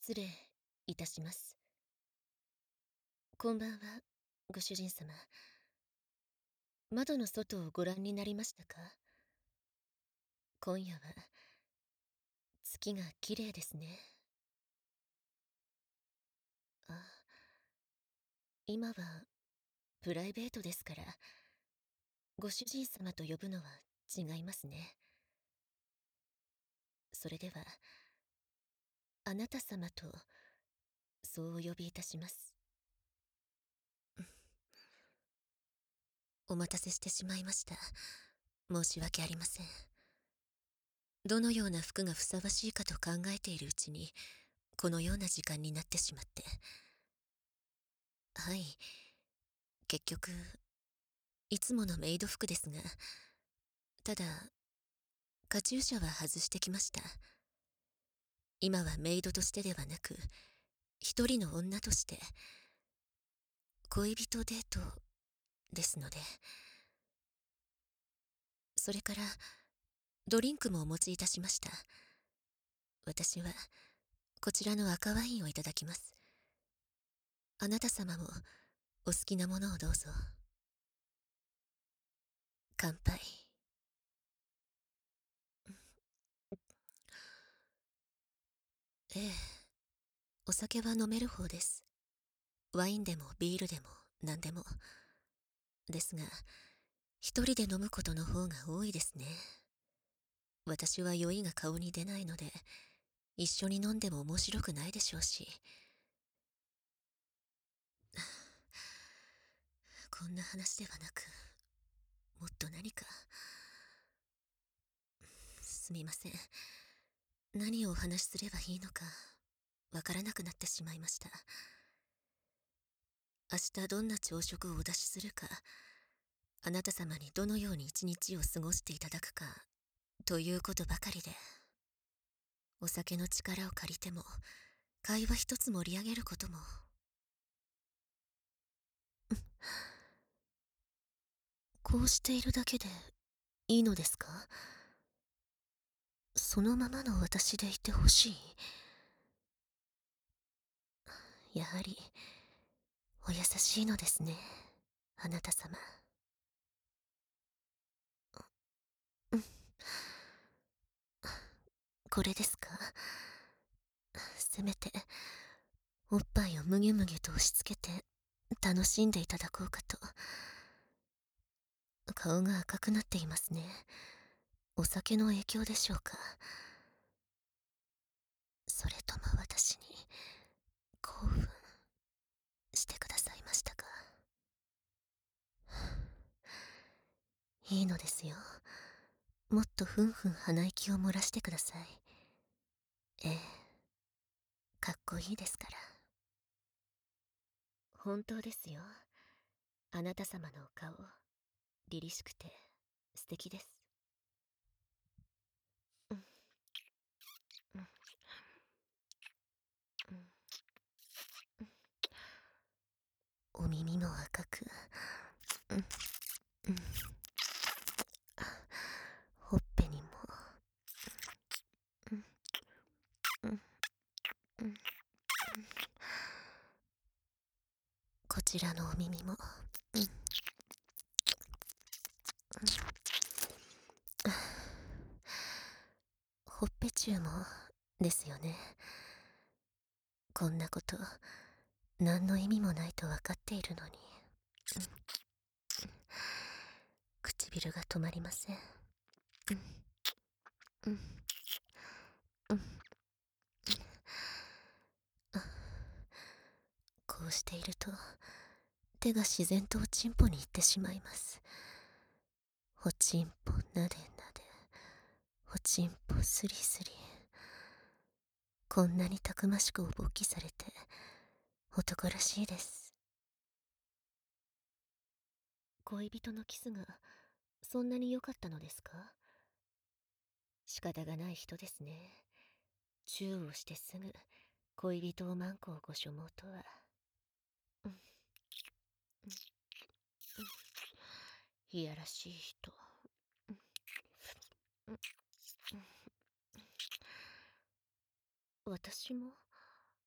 失礼いたします。こんばんは、ご主人様。窓の外をご覧になりましたか？今夜は月が綺麗ですね。あ、今はプライベートですから、ご主人様と呼ぶのは違いますね。それでは、あなた様とそうお呼びいたします。お待たせしてしまいました。申し訳ありません。どのような服がふさわしいかと考えているうちに、このような時間になってしまって。はい。結局、いつものメイド服ですが、ただ、カチューシャは外してきました。今はメイドとしてではなく、一人の女として、恋人デートですので。それから、ドリンクもお持ちいたしました。私は、こちらの赤ワインをいただきます。あなた様も、お好きなものをどうぞ。乾杯。ええ、お酒は飲める方です。ワインでもビールでも何でも。ですが、一人で飲むことの方が多いですね。私は酔いが顔に出ないので、一緒に飲んでも面白くないでしょうし。こんな話ではなく、もっと何か。すみません。何をお話しすればいいのか、わからなくなってしまいました。明日どんな朝食をお出しするか、あなた様にどのように一日を過ごしていただくか、ということばかりで、お酒の力を借りても、会話一つ盛り上げることも。こうしているだけでいいのですか？そのままの私でいてほしい。やはり、お優しいのですね、あなた様。うん。これですか？せめて、おっぱいをむぎゅむぎゅと押し付けて、楽しんでいただこうかと。顔が赤くなっていますね。お酒の影響でしょうか。それとも私に、興奮してくださいましたか？いいのですよ。もっとふんふん鼻息を漏らしてください。ええ、かっこいいですから。本当ですよ。あなた様のお顔、凛々しくて素敵です。うん、うん、うん。お耳も赤く、うん、うん。ほっぺにも、うん、うん、うん。こちらのお耳も、うん、うん。ほっぺ中もですよね。こんなこと何の意味もないと分かっているのに、唇が止まりません。うん、うん、うん。こうしていると手が自然とおちんぽに行ってしまいます。おちんぽなでなで、おちんぽスリスリ。こんなにたくましくお勃起されて男らしいです。恋人のキスがそんなに良かったのですか？仕方がない人ですね。チューをしてすぐ恋人をマンコをご所望とは。うん、うん、うん。いやらしい人。うん、うん、うん。私も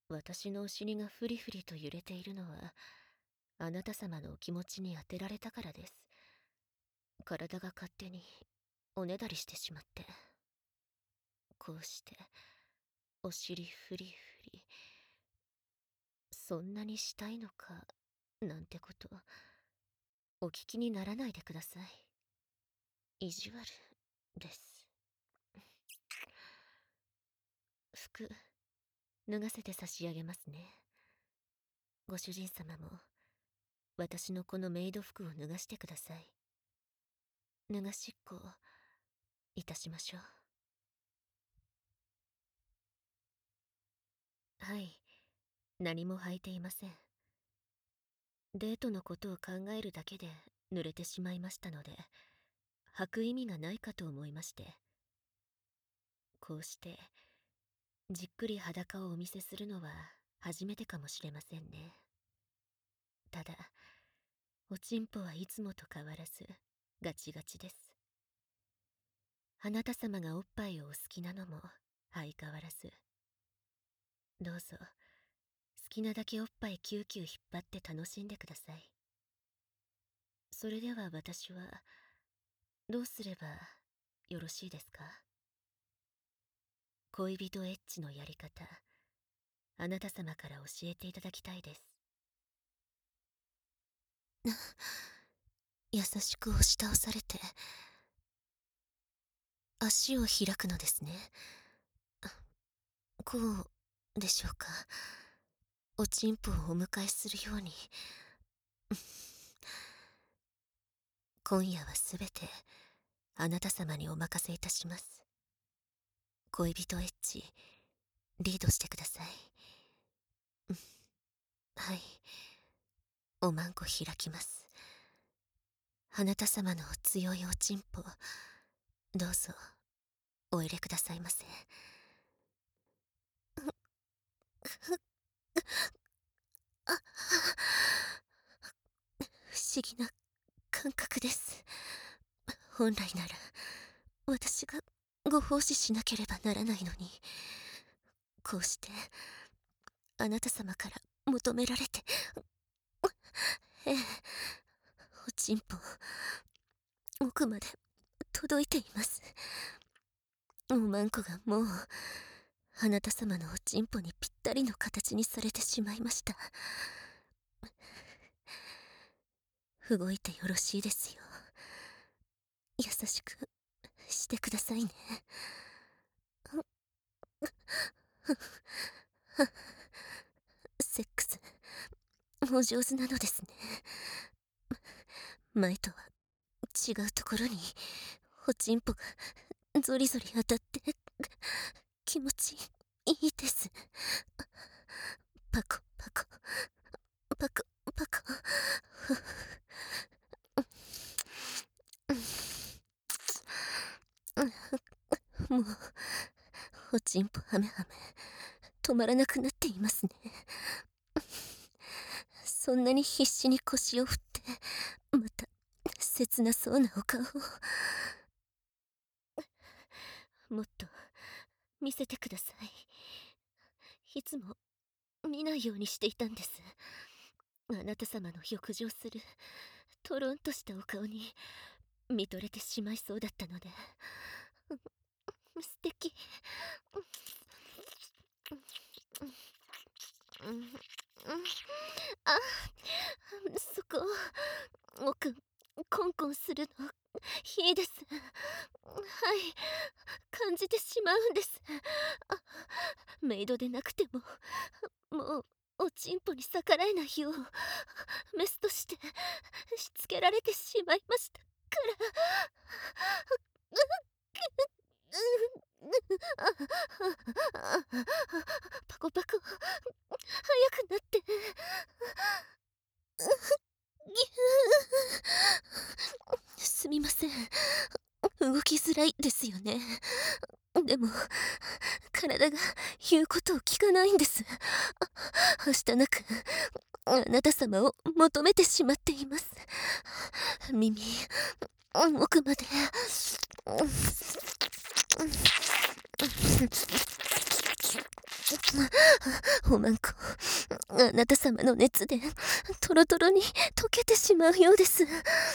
私のお尻がフリフリと揺れているのは、あなた様のお気持ちに当てられたからです。体が勝手におねだりしてしまって。こうして、お尻フリフリ。そんなにしたいのか、なんてこと、お聞きにならないでください。意地悪です。服、脱がせて差し上げますね。ご主人様も、私のこのメイド服を脱がしてください。脱がしっこをいたしましょう。はい、何も履いていません。デートのことを考えるだけで濡れてしまいましたので、履く意味がないかと思いまして。こうして、じっくり裸をお見せするのは初めてかもしれませんね。ただ、おちんぽはいつもと変わらず、ガチガチです。あなた様がおっぱいをお好きなのも相変わらず。どうぞ、好きなだけおっぱいキューキュー引っ張って楽しんでください。それでは私は、どうすればよろしいですか？恋人エッチのやり方、あなた様から教えていただきたいです。優しく押し倒されて、足を開くのですね。こうでしょうか。おちんぽをお迎えするように。今夜はすべてあなた様にお任せいたします。恋人エッチ、リードしてください。はい。おまんこ開きます。あなた様の強いおちんぽ、どうぞ、お入れくださいませ。不思議な感覚です。本来なら、私がご奉仕しなければならないのに、こうして、あなた様から求められて、ええ、おちんぽ、奥まで届いています。おまんこがもう、あなた様のおちんぽにぴったりの形にされてしまいました。動いてよろしいですよ。優しくしてくださいね。セックス、お上手なのですね。前とは違うところに、おちんぽがゾリゾリ当たって、気持ちいいです。パコパコ、パコパコ。もう、おちんぽハメハメ、止まらなくなっていますね。そんなに必死に腰を振って、また、切なそうなお顔を。もっと、見せてください。いつも、見ないようにしていたんです。あなた様の浴場する、とろんとしたお顔に、見とれてしまいそうだったので。素敵。あ、そこ、奥、コンコンするの、いいです。はい、感じてしまうんです。メイドでなくても、もう、おちんぽに逆らえないよう、メスとして、しつけられてしまいましたから。パコパコ、早くなって。すみません。動きづらいですよね。でも、体が言うことを聞かないんです。はしたなく、あなた様を求めてしまっています。耳、奥まで。 おまんこ、あなた様の熱でトロトロに溶けてしまうようです。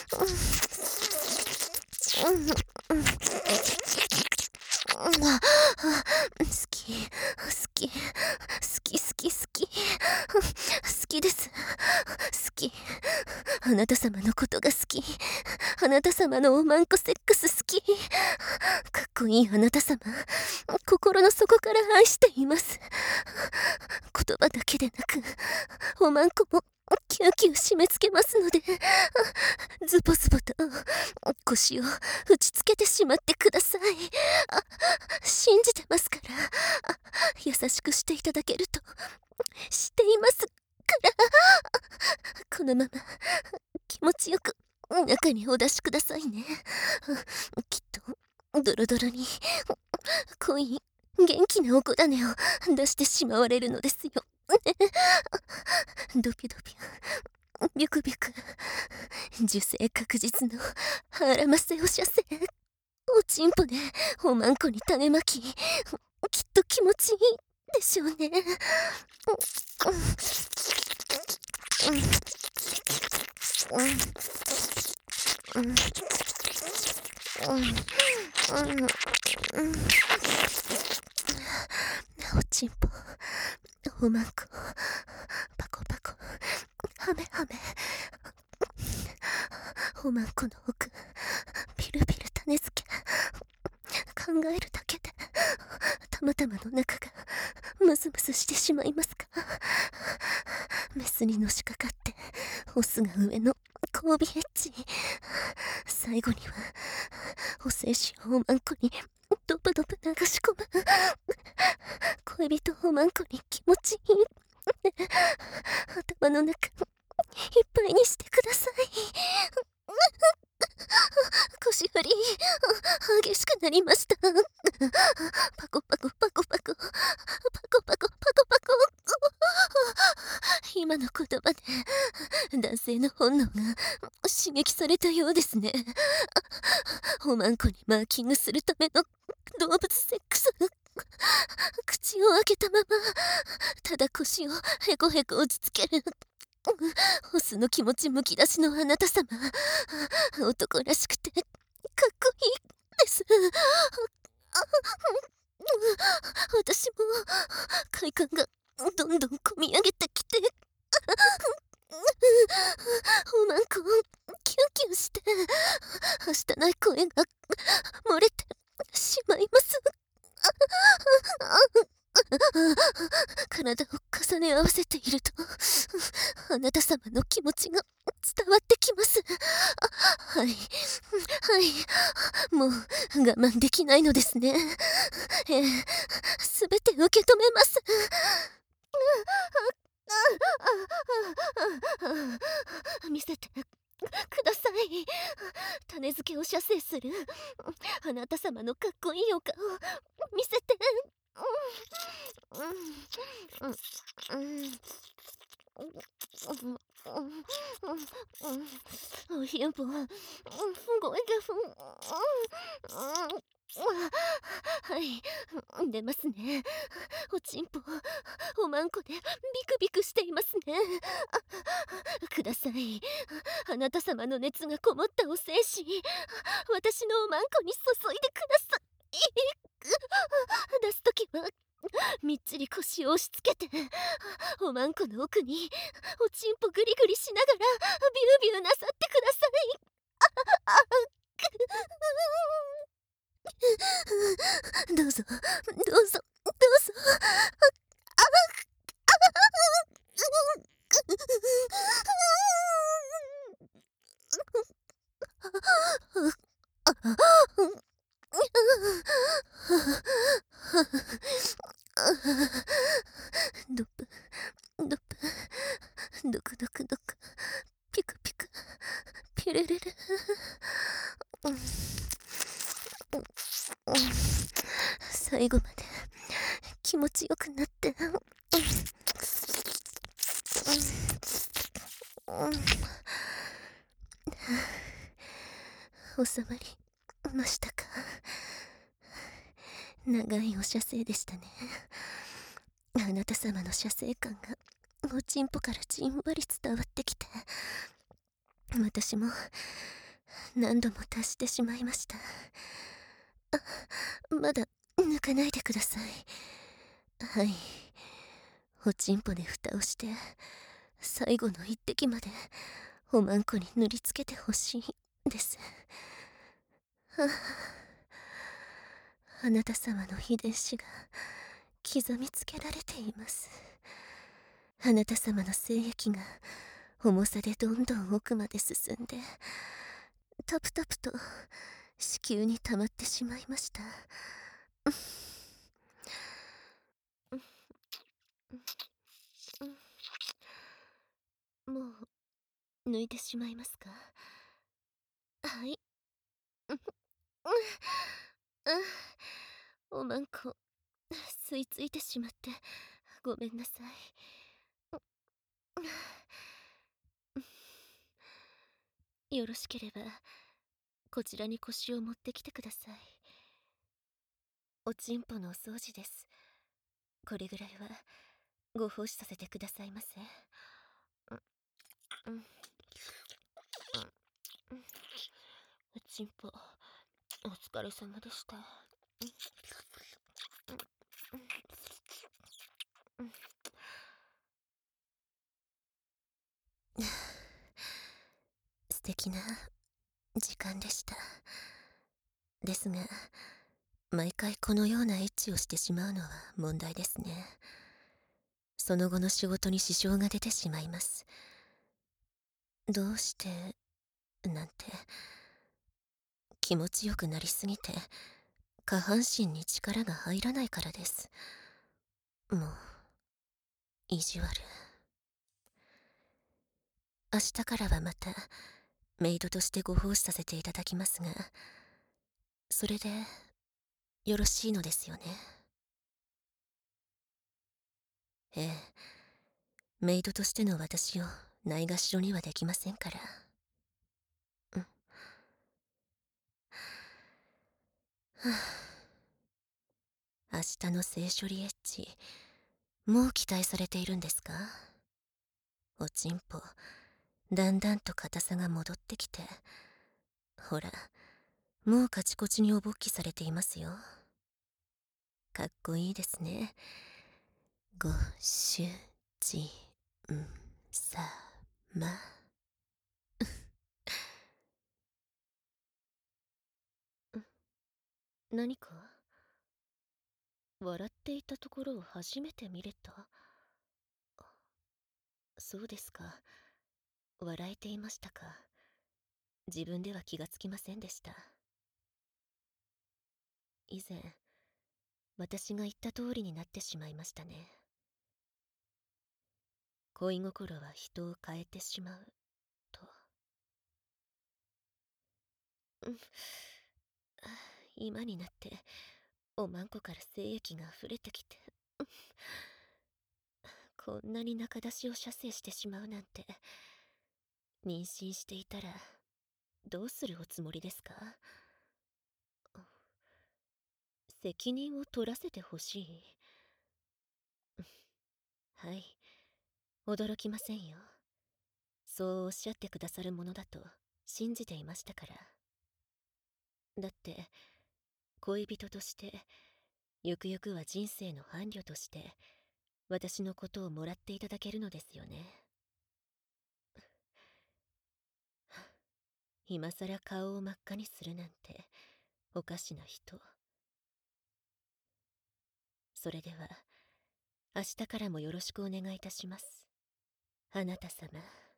好き、好き、好き、好き、好き、好きです。好き。あなた様のことが好き。あなた様のおまんこセックス好き。かっこいいあなた様、心の底から愛しています。言葉だけでなく、おまんこもキューキュー締め付けますので、ズボズボと腰を打ちつけてしまってください。信じてますから、優しくしていただけると知っていますから、このまま気持ちよく中にお出しくださいね。きっとドロドロに濃い元気なおこだねを出してしまわれるのですよ。ドキドキビュクビュク、受精確実の腹ませお射精、おちんぽでおまんこに種まき、きっと気持ちいいでしょうね。おちんぽ、おまんこ、パコパコ、ハメハメ、おまんこの奥、ピルピル種付け、考えるだけでたまたまの中がムズムズしてしまいますか。メスにのしかかってオスが上の交尾エッジ、最後にはお精子をおまんこにドブドブ流し込む。恋人おまんこに気持ちいい。頭の中いっぱいにしてください。腰振り激しくなりました。パコパコパコパコパコパコパコパコ。今の言葉で男性の本能が刺激されたようですね。おまんこにマーキングするための動物セックス。口を開けたままただ腰をへこへこ打ちつける。オスの気持ちむき出しのあなた様、男らしくてかっこいいです。私も快感がどんどんこみ上げてきて、おまんこキュンキュンしてはしたない声が漏れてしまいます。体を重ね合わせているとあなた様の気持ちが伝わってきます。はいはい、もう我慢できないのですね。すべて受け止めます。見せてください。種付けを射精するあなた様のかっこいいお顔見せて。おひんぽごえがはい、出ますね。おちんぽおまんこでビクビクしていますね。ください。あなた様の熱がこもったお精子、私のおまんこに注いでください。出すときはみっちり腰を押し付けておまんこの奥におちんぽグリグリしながらビュービューなさってください。どうぞどうぞどうぞ。ドプドプドクドクドクピクピクピルルル。最後まで気持ちよくなって収まりましたか。長いお射精でしたね。 あなた様の射精感がおちんぽからじんわり伝わってきて、私も何度も達してしまいました。まだ抜かないでください。はい。おちんぽで蓋をして、最後の一滴までおまんこに塗りつけてほしいです。あなた様の遺伝子が刻みつけられています。あなた様の精液が重さでどんどん奥まで進んで、タプタプと子宮に溜まってしまいました。もう抜いてしまいますか？はい。おまんこ吸い付いてしまってごめんなさい。よろしければこちらに腰を持ってきてください。おちんぽのお掃除です。これぐらいはご奉仕させてくださいませ。うん、おちんぽお疲れ様でした。素敵な時間でした。ですが、毎回このようなエッチをしてしまうのは問題ですね。その後の仕事に支障が出てしまいます。どうして、なんて、気持ちよくなりすぎて、下半身に力が入らないからです。もう、意地悪。明日からはまた、メイドとしてご奉仕させていただきますが、それで、よろしいのですよね。ええ、メイドとしての私をないがしろにはできませんから。うん。はあ、明日の性処理エッチ、もう期待されているんですか？おちんぽ、だんだんと硬さが戻ってきて、ほら、もうカチコチにお勃起されていますよ。かっこいいですね。ご主人様。何か笑っていたところを初めて見れた？そうですか。笑えていましたか。自分では気がつきませんでした。以前、私が言った通りになってしまいましたね。恋心は人を変えてしまう、と。今になって、おまんこから精液が溢れてきて、こんなに中出しを射精してしまうなんて、妊娠していたら、どうするおつもりですか？責任を取らせてほしい。はい、驚きませんよ。そうおっしゃってくださるものだと信じていましたから。だって、恋人として、ゆくゆくは人生の伴侶として、私のことをもらっていただけるのですよね。今さら顔を真っ赤にするなんて、おかしな人。それでは、明日からもよろしくお願いいたします。あなた様。